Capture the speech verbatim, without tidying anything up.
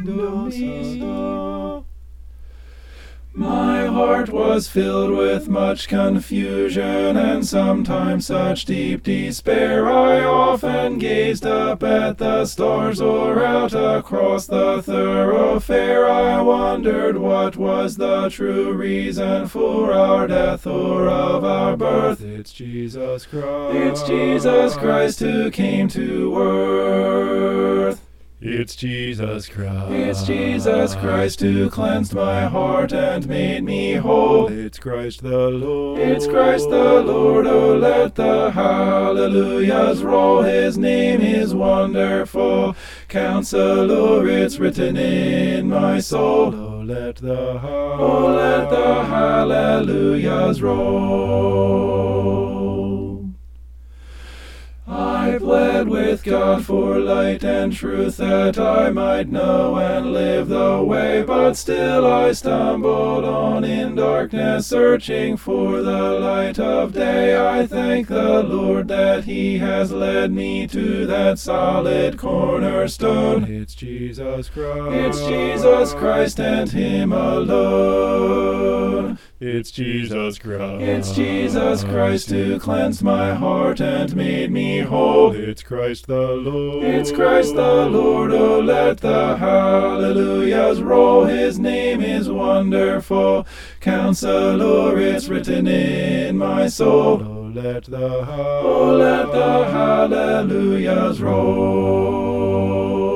me. My heart was filled with much confusion, and sometimes such deep despair. I often gazed up at the stars, or out across the thoroughfare. I wondered what was the true reason for our death or of our birth. It's Jesus Christ. It's Jesus Christ who came to earth. It's Jesus Christ. It's Jesus Christ who cleansed my heart and made me whole. It's Christ the Lord. It's Christ the Lord. Oh, let the hallelujahs roll. His name is wonderful. Counselor, it's written in my soul. Oh, let the Oh, let the hallelujahs roll. I pled with God for light and truth, that I might know and live the way, but still I stumbled on in darkness, searching for the light of day. I thank the Lord that He has led me to that solid cornerstone. It's Jesus Christ. It's Jesus Christ and Him alone. It's Jesus Christ. It's Jesus Christ who cleansed my heart and made me whole. It's Christ the Lord. It's Christ the Lord. Oh, let the hallelujahs roll. His name is wonderful. Counselor, it's written in my soul. Oh, let the Oh, let the hallelujahs roll.